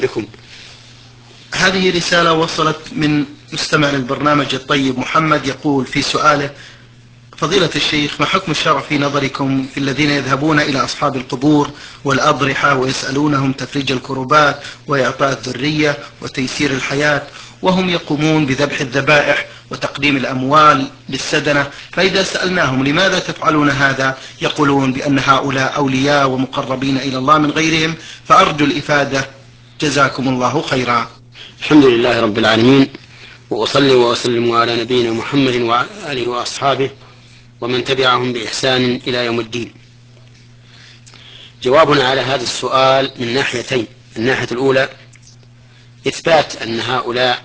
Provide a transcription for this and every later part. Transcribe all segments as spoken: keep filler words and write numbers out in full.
بكم. هذه رسالة وصلت من مستمع للبرنامج الطيب محمد، يقول في سؤاله: فضيلة الشيخ، ما حكم الشرع في نظركم في الذين يذهبون إلى أصحاب القبور والأضرحة ويسألونهم تفريج الكربات وإعطاء الذرية وتيسير الحياة، وهم يقومون بذبح الذبائح وتقديم الأموال للسدنة، فإذا سألناهم لماذا تفعلون هذا يقولون بأن هؤلاء أولياء ومقربين إلى الله من غيرهم، فأرجو الإفادة جزاكم الله خيرا. الحمد لله رب العالمين، وأصلي وأسلم على نبينا محمد وعلى آله وأصحابه ومن تبعهم بإحسان إلى يوم الدين. جوابنا على هذا السؤال من ناحيتين: الناحية الأولى إثبات أن هؤلاء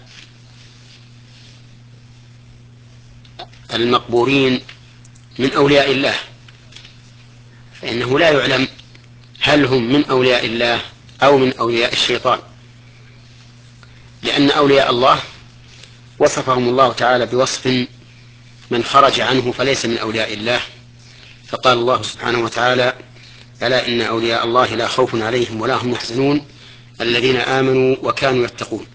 المقبورين من أولياء الله، فإنه لا يعلم هل هم من أولياء الله أو من أولياء الشيطان، لأن أولياء الله وصفهم الله تعالى بوصف من خرج عنه فليس من أولياء الله، فقال الله سبحانه وتعالى: ألا إن أولياء الله لا خوف عليهم ولا هم يحزنون الذين آمنوا وكانوا يتقون.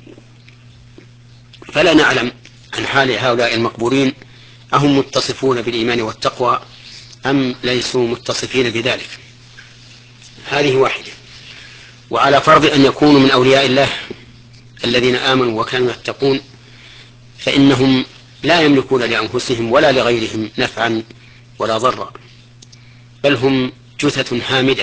فلا نعلم عن حال هؤلاء المقبورين أهم متصفون بالإيمان والتقوى أم ليسوا متصفين بذلك. هذه واحدة. وعلى فرض أن يكونوا من أولياء الله الذين آمنوا وكانوا يتقون، فإنهم لا يملكون لأنفسهم ولا لغيرهم نفعا ولا ضرا، بل هم جثث هامدة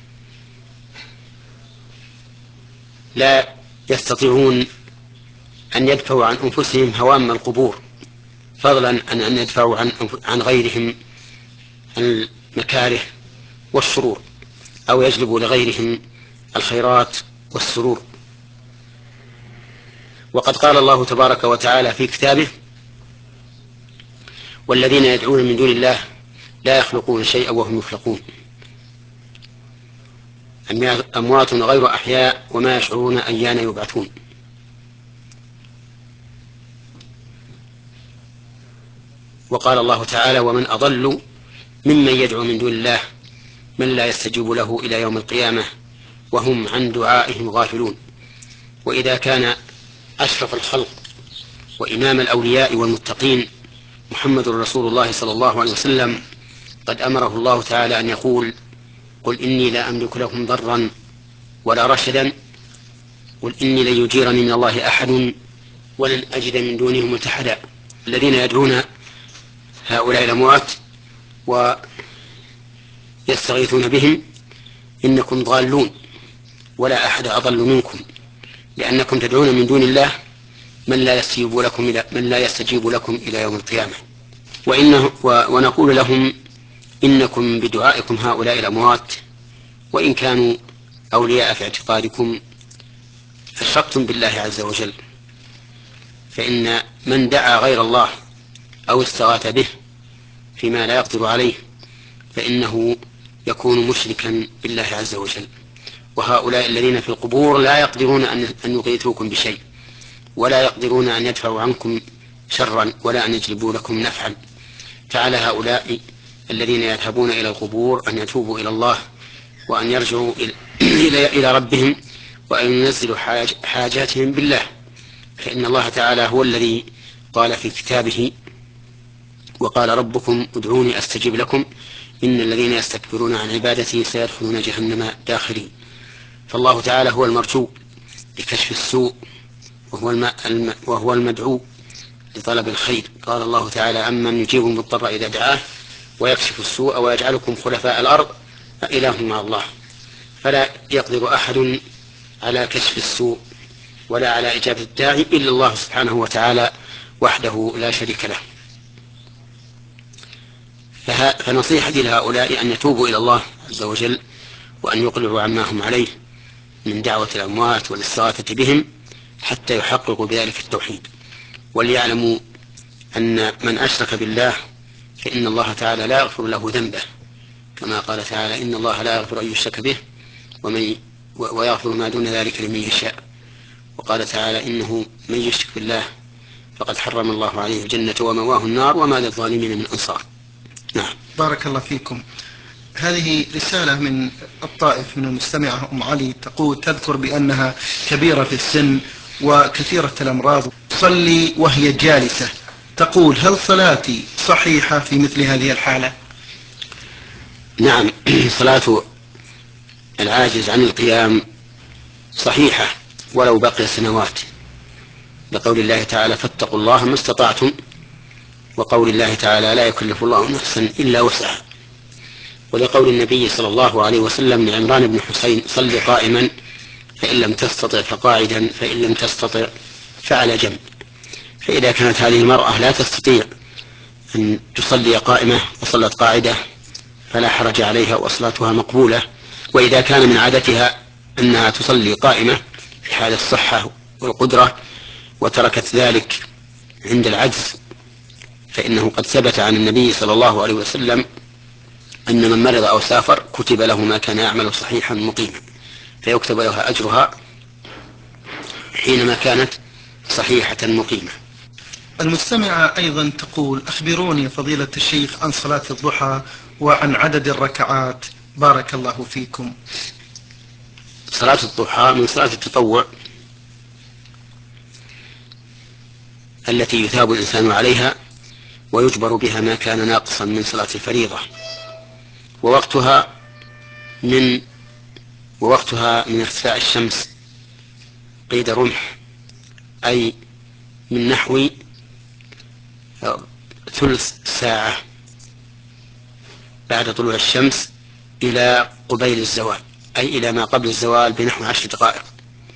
لا يستطيعون أن يدفعوا عن أنفسهم هوام القبور، فضلا عن أن يدفعوا عن, عن غيرهم المكاره والشرور أو يجلبوا لغيرهم الخيرات والسرور. وقد قال الله تبارك وتعالى في كتابه: والذين يدعون من دون الله لا يخلقون شيئا وهم يخلقون أموات غير أحياء وما يشعرون أيان يبعثون. وقال الله تعالى: ومن أضل ممن يدعو من دون الله من لا يستجيب له إلى يوم القيامة وهم عن دعائهم غافلون. وإذا كان أشرف الخلق وإمام الأولياء والمتقين محمد رسول الله صلى الله عليه وسلم قد أمره الله تعالى أن يقول: قل إني لا أملك لكم ضرا ولا رشدا، قل إني لن يجيرني من الله أحد ولن أجد من دونه ملتحدا. الذين يدعون هؤلاء الأموات ويستغيثون بهم إنكم ضالون ولا أحد أضل منكم، لأنكم تدعون من دون الله من لا يستجيب لكم إلى, من لا يستجيب لكم إلى يوم القيامة. وإنه ونقول لهم: إنكم بدعائكم هؤلاء الأموات وإن كانوا أولياء في اعتقادكم أشركتم بالله عز وجل، فإن من دعا غير الله أو استغاث به فيما لا يقدر عليه فإنه يكون مشركا بالله عز وجل. وهؤلاء الذين في القبور لا يقدرون أن يغيثوكم بشيء ولا يقدرون أن يدفعوا عنكم شرا ولا أن يجلبوا لكم نفعا. فعلى هؤلاء الذين يذهبون إلى القبور أن يتوبوا إلى الله وأن يرجعوا إلى ربهم وأن ينزلوا حاجاتهم بالله، فإن الله تعالى هو الذي قال في كتابه: وقال ربكم ادعوني أستجب لكم إن الذين يستكبرون عن عبادتي سيدخلون جهنم داخرين. فالله تعالى هو المرجو لكشف السوء وهو, وهو المدعو لطلب الخير. قال الله تعالى: أمن يجيب المضطر إذا دعاه ويكشف السوء ويجعلكم خلفاء الأرض أإله مع الله. فلا يقدر أحد على كشف السوء ولا على إجابة الداعي إلا الله سبحانه وتعالى وحده لا شريك له. فنصيحتي لهؤلاء أن يتوبوا إلى الله عز وجل وأن يقلعوا عما هم عليه من دعوة الأموات والاستغاثة بهم حتى يحققوا بذلك التوحيد، وليعلموا أن من أشرك بالله فإن الله تعالى لا يغفر له ذنبه، كما قال تعالى: إن الله لا يغفر أن يشرك به ومن ويغفر ما دون ذلك لمن يشاء. وقال تعالى: إنه من يشرك بالله فقد حرم الله عليه الجنة ومواه النار وما للظالمين من أنصار. نعم. بارك الله فيكم. هذه رسالة من الطائف من المستمعة أم علي تقول: تذكر بأنها كبيرة في السن وكثيرة الأمراض، تصلي وهي جالسة، تقول: هل صلاتي صحيحة في مثل هذه الحالة؟ نعم، صلاة العاجز عن القيام صحيحة ولو بقي سنوات، لقول الله تعالى: فاتقوا الله ما استطعتم، وقول الله تعالى: لا يكلف الله نفسا إلا وسعها، ولقول النبي صلى الله عليه وسلم لعمران بن حسين: صل قائما فإن لم تستطع فقاعدا فإن لم تستطع فعلى جنب. فإذا كانت هذه المرأة لا تستطيع أن تصلي قائمة وصلت قاعدة فلا حرج عليها وصلاتها مقبولة. وإذا كان من عادتها أنها تصلي قائمة في حال الصحة والقدرة وتركت ذلك عند العجز، فإنه قد ثبت عن النبي صلى الله عليه وسلم أن من مرض أو سافر كتب له ما كان يعمل صحيحا مقيما، فيكتب لها أجرها حينما كانت صحيحة مقيمة. المستمعة أيضا تقول: أخبروني فضيلة الشيخ عن صلاة الضحى وعن عدد الركعات بارك الله فيكم. صلاة الضحى من صلاة التطوع التي يثاب الإنسان عليها ويجبر بها ما كان ناقصا من صلاة الفريضة، ووقتها من ووقتها من ارتفاع الشمس قيد رمح، أي من نحو ثلث ساعة بعد طلوع الشمس إلى قبيل الزوال، أي إلى ما قبل الزوال بنحو عشر دقائق،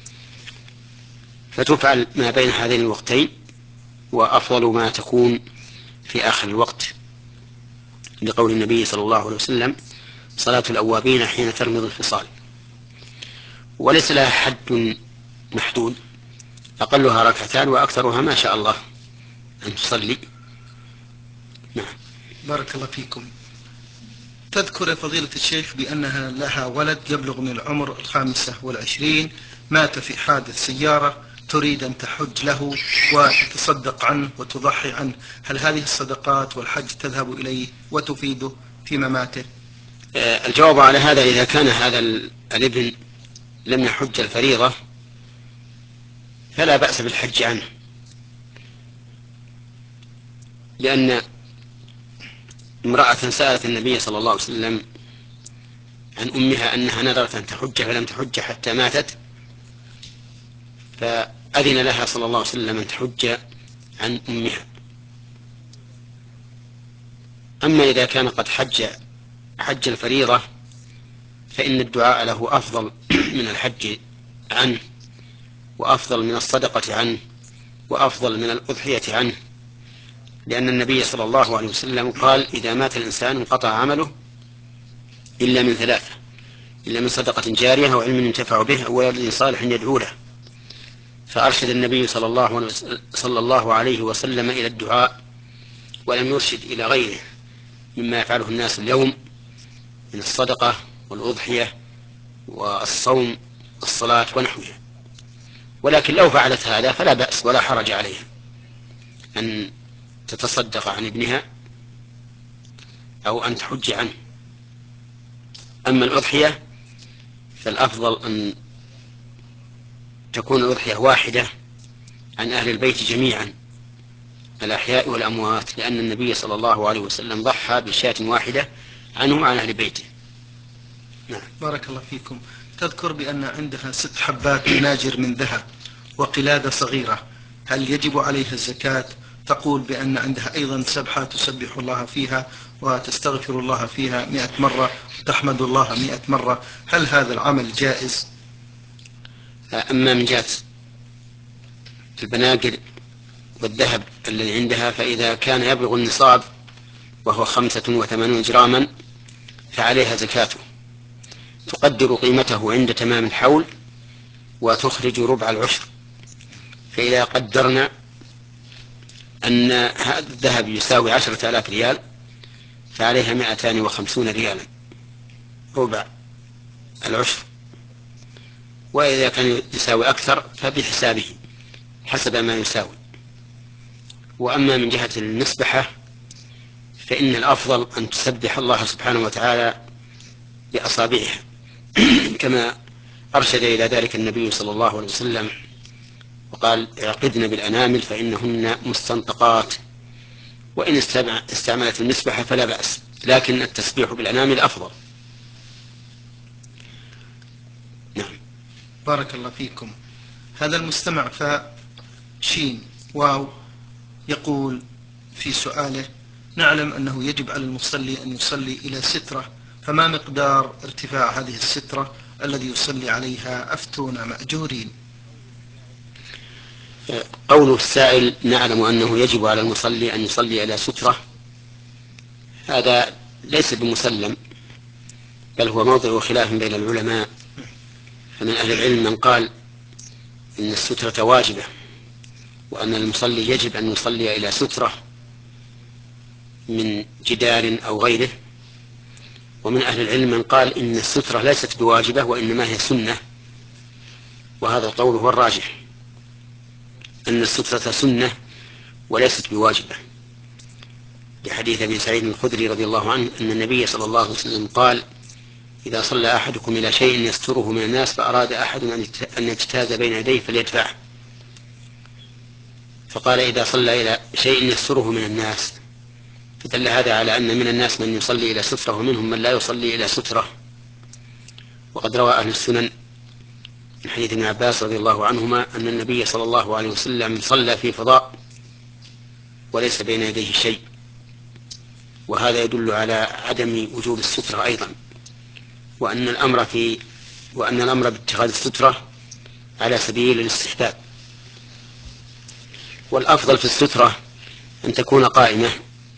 فتفعل ما بين هذين الوقتين، وأفضل ما تكون في آخر الوقت، لقول النبي صلى الله عليه وسلم: صلاة الأوابين حين ترمض الفصال. وليس لها حد محدود، أقلها ركعتان وأكثرها ما شاء الله أن تصلي. نعم. بارك الله فيكم. تذكر فضيلة الشيخ بأنها لها ولد يبلغ من العمر الخامسة والعشرين، مات في حادث سيارة، تريد أن تحج له وتتصدق عنه وتضحي عنه، هل هذه الصدقات والحج تذهب إليه وتفيده في مماته؟ الجواب على هذا: إذا كان هذا الابن لم يحج الفريضة فلا بأس بالحج عنه، لأن امرأة سألت النبي صلى الله عليه وسلم عن أمها أنها نذرت أن تحج فلم تحج حتى ماتت، فأذن لها صلى الله عليه وسلم أن تحج عن أمها. أما إذا كان قد حج حج الفريضة فإن الدعاء له أفضل من الحج عنه، وأفضل من الصدقة عنه، وأفضل من الأضحية عنه، لأن النبي صلى الله عليه وسلم قال: إذا مات الإنسان انقطع عمله إلا من ثلاثة: إلا من صدقة جارية أو علم ينتفع به أو ولد صالح يدعو له. فأرشد النبي صلى الله صلى الله عليه وسلم إلى الدعاء، ولم يرشد إلى غيره مما يفعله الناس اليوم من الصدقة والأضحية والصوم والصلاة ونحوها. ولكن لو فعلت هذا فلا بأس ولا حرج عليها أن تتصدق عن ابنها أو أن تحج عنه. أما الأضحية فالأفضل أن تكون الأضحية واحدة عن أهل البيت جميعا، الأحياء والأموات، لأن النبي صلى الله عليه وسلم ضحى بشاة واحدة عنه وعن أهل بيته. نعم. بارك الله فيكم. تذكر بأن عندها ست حبات مناجر من ذهب وقلادة صغيرة، هل يجب عليها الزكاة؟ تقول بأن عندها أيضا سبحة تسبح الله فيها وتستغفر الله فيها مئة مرة وتحمد الله مئة مرة، هل هذا العمل جائز؟ أما من جهة البناجر والذهب الذي عندها، فإذا كان يبلغ النصاب وهو خمسة وثمانون جراما فعليها زكاته، تقدر قيمته عند تمام الحول وتخرج ربع العشر. فإذا قدرنا أن هذا الذهب يساوي عشرة آلاف ريال فعليها مائتان وخمسون ريالا ربع العشر، وإذا كان يساوي أكثر فبحسابه حسب ما يساوي. وأما من جهة المسبحة فإن الأفضل أن تسبح الله سبحانه وتعالى بأصابعها كما أرشد إلى ذلك النبي صلى الله عليه وسلم وقال اعقدن بالأنامل فإنهن مستنطقات، وإن استعملت المسبحة فلا بأس، لكن التسبيح بالأنامل أفضل. نعم. بارك الله فيكم. هذا المستمع فاء شين واو يقول في سؤاله: نعلم أنه يجب على المصلي أن يصلي إلى سترة، فما مقدار ارتفاع هذه السترة الذي يصلي عليها؟ أفتونا مأجورين. قول السائل: نعلم أنه يجب على المصلي أن يصلي إلى سترة، هذا ليس بمسلم، بل هو موضع خلاف بين العلماء. فمن أهل العلم من قال إن السترة واجبة، وأن المصلي يجب أن يصلي إلى سترة من جدار أو غيره. ومن أهل العلم من قال إن السترة ليست بواجبة وإنما هي سنة، وهذا القول هو الراجح، أن السترة سنة وليست بواجبة، لحديث ابي سعيد الخدري رضي الله عنه أن النبي صلى الله عليه وسلم قال: إذا صلى أحدكم إلى شيء يستره من الناس فأراد أحد أن يجتاز بين يديه فليدفعه. فقال: إذا صلى إلى شيء يستره من الناس، فدل هذا على أن من الناس من يصلي إلى سترة ومنهم من لا يصلي إلى سترة. وقد روى أهل السنن من حديث ابن عباس رضي الله عنهما أن النبي صلى الله عليه وسلم صلى في فضاء وليس بين يديه شيء، وهذا يدل على عدم وجوب السترة أيضا، وأن الأمر في وأن الأمر باتخاذ السترة على سبيل الاستحباب. والأفضل في السترة أن تكون قائمة،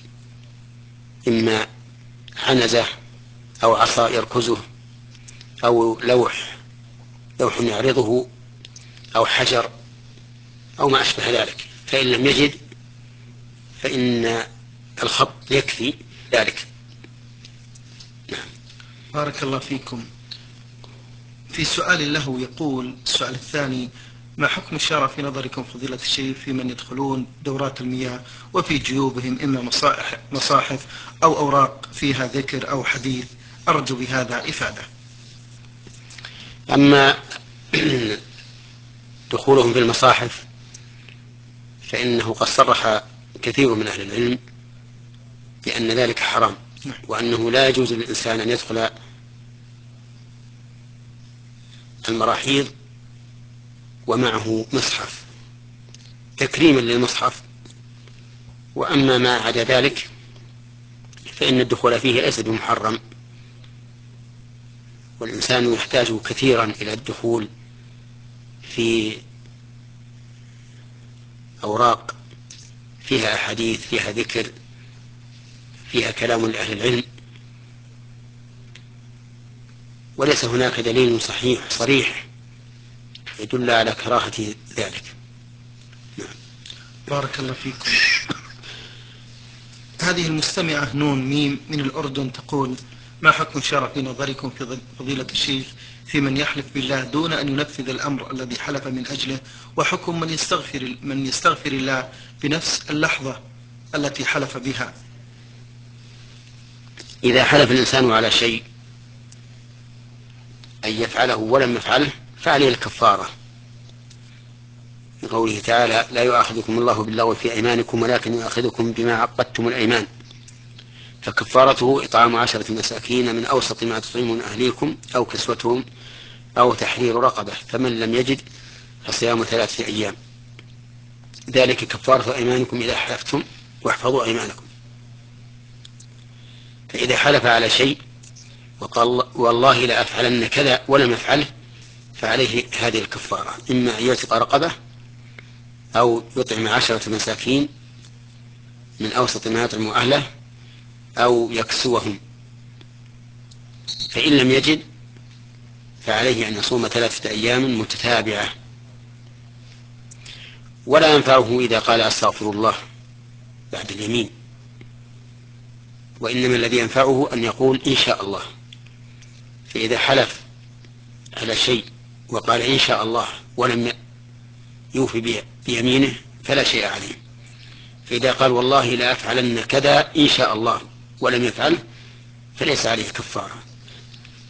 إما عنزة أو عصا يركزه أو لوح لوح يعرضه أو حجر أو ما أشبه ذلك. فإن لم يجد فإن الخط يكفي ذلك. نعم. بارك الله فيكم. في سؤال له يقول السؤال الثاني: ما حكم الشرع في نظركم فضيلة الشيخ في من يدخلون دورات المياه وفي جيوبهم إما مصاحف أو أوراق فيها ذكر أو حديث؟ أرجو بهذا إفادة. أما دخولهم في المصاحف فإنه قد صرح كثير من أهل العلم بأن ذلك حرام، وأنه لا يجوز للإنسان أن يدخل المراحيض ومعه مصحف تكريما للمصحف. وأما ما عدا ذلك فإن الدخول فيه ليس بمحرم، والإنسان يحتاج كثيرا إلى الدخول في أوراق فيها أحاديث فيها ذكر فيها كلام لأهل العلم، وليس هناك دليل صحيح صريح يدل على كراهة ذلك. نعم. بارك الله فيكم. هذه المستمعة نون ميم من الأردن تقول: ما حكم الشرع في نظركم في فضيلة الشيخ في من يحلف بالله دون أن ينفذ الأمر الذي حلف من أجله، وحكم من يستغفر من يستغفر الله بنفس اللحظة التي حلف بها؟ إذا حلف الإنسان على شيء أن يفعله ولم يفعله فعليه الكفارة، قوله تعالى: لا يؤاخذكم الله باللغو في أيمانكم ولكن يؤاخذكم بما عقدتم الأيمان، فكفارته إطعام عشرة مساكين من أوسط ما تطعمون أهليكم أو كسوتهم أو تحرير رقبة، فمن لم يجد فصيام ثلاثة أيام، ذلك كفارة أيمانكم إذا حلفتم واحفظوا أيمانكم. فإذا حلف على شيء وقال والله لا أفعلن كذا ولم يفعله فعليه هذه الكفارة، إما أن يعتق رقبة أو يطعم عشرة مساكين من أوسط ما يطعم أهله أو يكسوهم. فإن لم يجد فعليه أن يصوم ثلاثة أيام متتابعة. ولا ينفعه إذا قال أستغفر الله بعد اليمين، وإنما الذي ينفعه أن يقول إن شاء الله. فإذا حلف على شيء وقال إن شاء الله ولم يوفي بيمينه فلا شيء عليه. فإذا قال والله لا أفعلن كذا إن شاء الله ولم يفعله فليس عليه كفارة.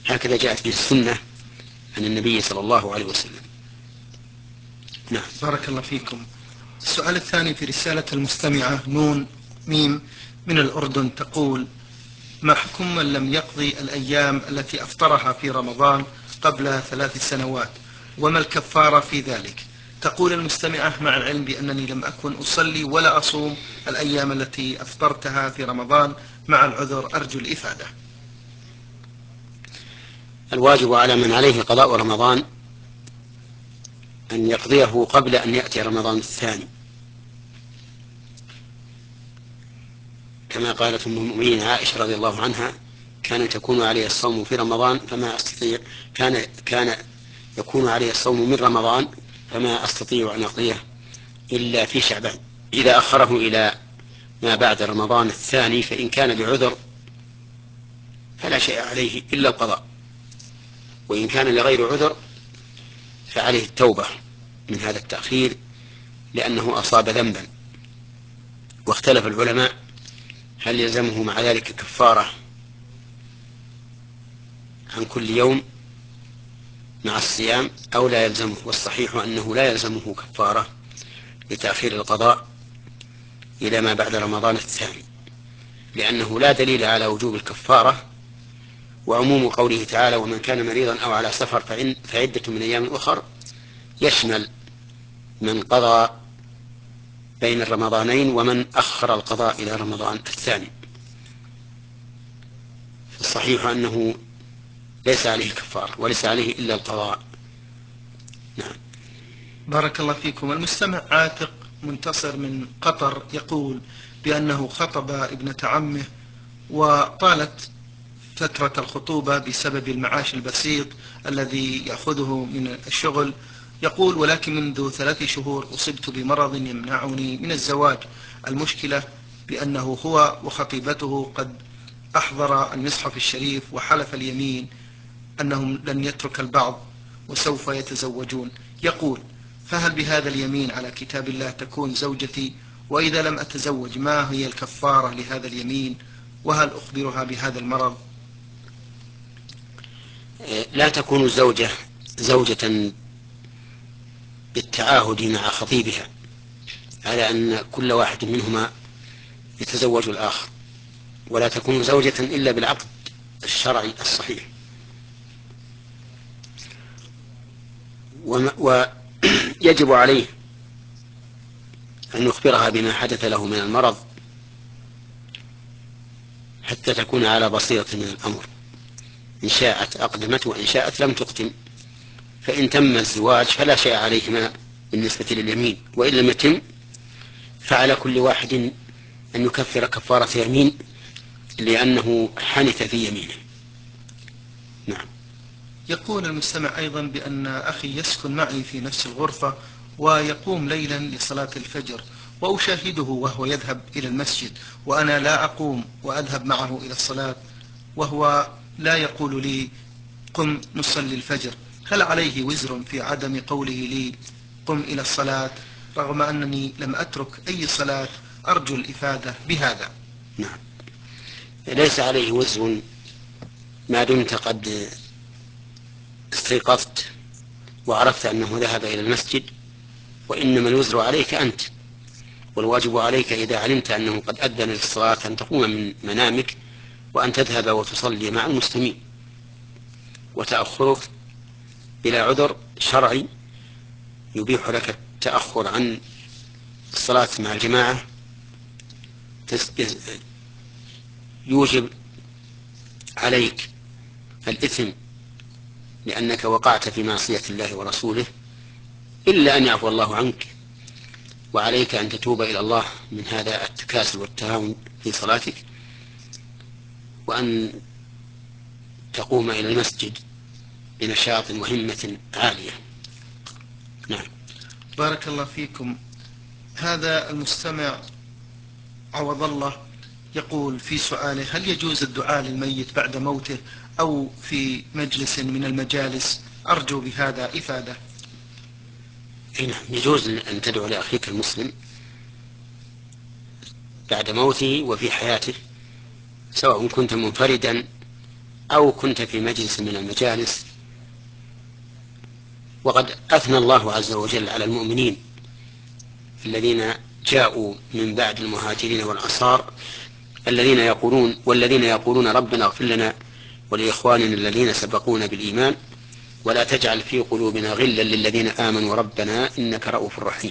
هكذا جاءت به السنة عن النبي صلى الله عليه وسلم. نعم. بارك الله فيكم. السؤال الثاني في رسالة المستمعة نون ميم من الأردن تقول: ما حكم من لم يقضي الأيام التي أفطرها في رمضان قبل ثلاث سنوات، وما الكفارة في ذلك؟ تقول المستمعة: مع العلم بأنني لم أكن أصلي ولا أصوم الأيام التي أفطرتها في رمضان مع العذر، أرجو الإفادة. الواجب على من عليه قضاء رمضان أن يقضيه قبل أن يأتي رمضان الثاني، كما قالت أم المؤمنين عائشة رضي الله عنها: كان تكون عليه الصوم في رمضان فما أستطيع كان كان يكون عليه الصوم من رمضان فما أستطيع أن أقضيه إلا في شعبان. إذا أخره إلى ما بعد رمضان الثاني فإن كان بعذر فلا شيء عليه إلا القضاء، وإن كان لغير عذر فعليه التوبة من هذا التأخير لأنه أصاب ذنبا. واختلف العلماء هل يلزمه مع ذلك كفارة عن كل يوم مع الصيام أو لا يلزمه، والصحيح أنه لا يلزمه كفارة لتأخير القضاء إلى ما بعد رمضان الثاني، لأنه لا دليل على وجوب الكفارة، وعموم قوله تعالى: ومن كان مريضا أو على سفر فعدة من أيام أخر يشمل من قضى بين الرمضانين ومن أخر القضاء إلى رمضان الثاني. الصحيح أنه ليس عليه كفارة وليس عليه إلا القضاء. نعم. بارك الله فيكم. المستمع عاتق منتصر من قطر يقول بأنه خطب ابنة عمه وطالت فترة الخطوبة بسبب المعاش البسيط الذي يأخذه من الشغل. يقول: ولكن منذ ثلاث شهور أصبت بمرض يمنعني من الزواج. المشكلة بأنه هو وخطيبته قد أحضر المصحف الشريف وحلف اليمين أنهم لن يترك البعض وسوف يتزوجون. يقول: فهل بهذا اليمين على كتاب الله تكون زوجتي؟ وإذا لم أتزوج ما هي الكفارة لهذا اليمين؟ وهل أخبرها بهذا المرض؟ لا تكون الزوجة زوجة بالتعاهد مع خطيبها على أن كل واحد منهما يتزوج الآخر، ولا تكون زوجة إلا بالعقد الشرعي الصحيح. ويجب عليه أن يخبرها بما حدث له من المرض حتى تكون على بصيرة من الأمر، إن شاءت أقدمت وإن شاءت لم تقدم. فإن تم الزواج فلا شيء عليهما بالنسبة لليمين، وإن لم يتم فعلى كل واحد أن يكفر كفارة يمين لأنه حنث في يمينه. نعم. يقول المستمع أيضا بأن أخي يسكن معي في نفس الغرفة ويقوم ليلا لصلاة الفجر، وأشاهده وهو يذهب إلى المسجد وأنا لا أقوم وأذهب معه إلى الصلاة، وهو لا يقول لي قم نصلي الفجر. هل عليه وزر في عدم قوله لي قم إلى الصلاة رغم أنني لم أترك أي صلاة؟ أرجو الإفادة بهذا. نعم. ليس عليه وزر ما دمت قد استيقظت وعرفت أنه ذهب إلى المسجد، وإنما الوزر عليك أنت، والواجب عليك إذا علمت أنه قد أذن للصلاة أن تقوم من منامك وأن تذهب وتصلي مع المسلمين. وتأخرك بلا عذر شرعي يبيح لك التأخر عن الصلاة مع الجماعة يوجب عليك الإثم لأنك وقعت في معصية الله ورسوله، إلا أن يعفو الله عنك، وعليك أن تتوب إلى الله من هذا التكاسل والتهاون في صلاتك، وأن تقوم إلى المسجد بنشاط وهمة عالية. نعم. بارك الله فيكم. هذا المستمع عوض الله يقول في سؤاله: هل يجوز الدعاء للميت بعد موته أو في مجلس من المجالس؟ أرجو بهذا إفادة. نعم، يجوز أن تدعو لأخيك المسلم بعد موته وفي حياته، سواء كنت منفردا أو كنت في مجلس من المجالس وقد أثنى الله عز وجل على المؤمنين الذين جاءوا من بعد المهاجرين والأنصار الذين يقولون والذين يقولون ربنا اغفر لنا ولإخواننا الذين سبقونا بالإيمان ولا تجعل في قلوبنا غلا للذين آمنوا ربنا إنك رؤوف رحيم.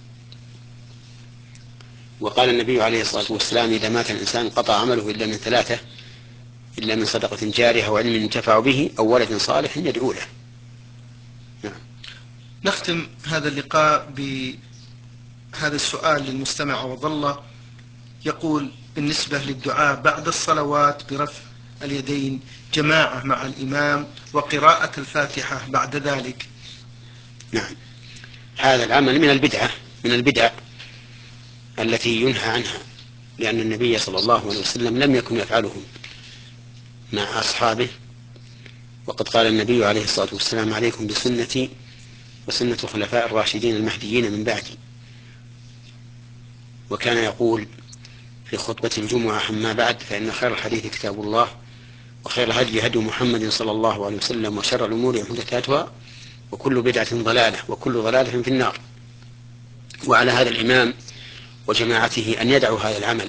وقال النبي عليه الصلاة والسلام إذا مات الإنسان قطع عمله إلا من ثلاثة إلا من صدقة جارية وعلم ينتفع به أو ولد صالح يدعو له. نعم. نختم هذا اللقاء بهذا السؤال للمستمع وظل يقول بالنسبة للدعاء بعد الصلوات برفع اليدين جماعة مع الإمام وقراءة الفاتحة بعد ذلك. نعم، هذا العمل من البدعة من البدع التي ينهى عنها، لأن النبي صلى الله عليه وسلم لم يكن يفعله مع أصحابه، وقد قال النبي عليه الصلاة والسلام عليكم بسنتي وسنة الخلفاء الراشدين المهديين من بعدي. وكان يقول في خطبة الجمعة أما بعد فإن خير الحديث كتاب الله وخير الهدي هدي محمد صلى الله عليه وسلم وشر الأمور محدثاتها وكل بدعة ضلالة وكل ضلالة في النار. وعلى هذا الإمام وجماعته أن يدعوا هذا العمل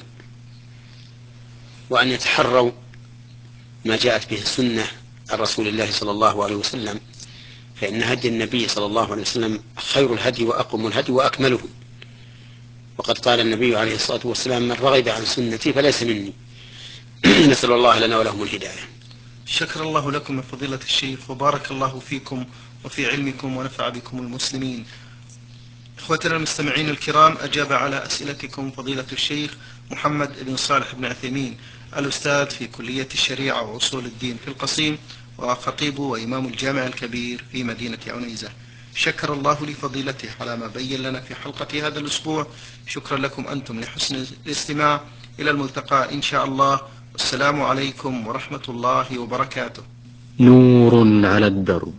وأن يتحروا ما جاءت به السنة عن رسول الله صلى الله عليه وسلم، فإن هدي النبي صلى الله عليه وسلم خير الهدي وأقوم الهدي وأكمله. وقد قال النبي عليه الصلاة والسلام من رغب عن سنتي فليس مني. نسأل الله لنا ولهم الهداية. شكر الله لكم فضيلة الشيخ وبارك الله فيكم وفي علمكم ونفع بكم المسلمين. إخوتنا المستمعين الكرام، أجاب على أسئلتكم فضيلة الشيخ محمد بن صالح بن عثيمين الأستاذ في كلية الشريعة وأصول الدين في القصيم وخطيب وإمام الجامع الكبير في مدينة عنيزة. شكر الله لفضيلته على ما بين لنا في حلقة هذا الأسبوع. شكرا لكم أنتم لحسن الاستماع. إلى الملتقى إن شاء الله، والسلام عليكم ورحمة الله وبركاته. نور على الدرب،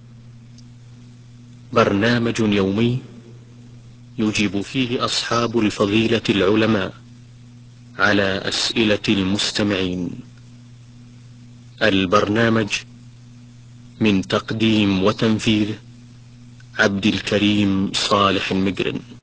برنامج يومي يجيب فيه أصحاب الفضيلة العلماء على أسئلة المستمعين. البرنامج من تقديم وتنفيذ عبد الكريم صالح المقرن.